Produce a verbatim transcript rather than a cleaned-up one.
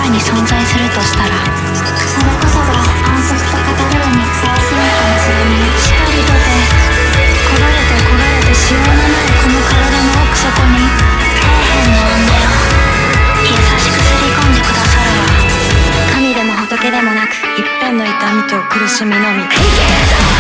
界に存在するとしたら、 それこそが安息と語るにふさわしいかもしれない。 しかりとて焦がれて焦がれてしようのないこの体の奥底に底辺の安寧を優しくすり込んでくださるわ。 神でも仏でもなく一片の痛みと苦しみのみ。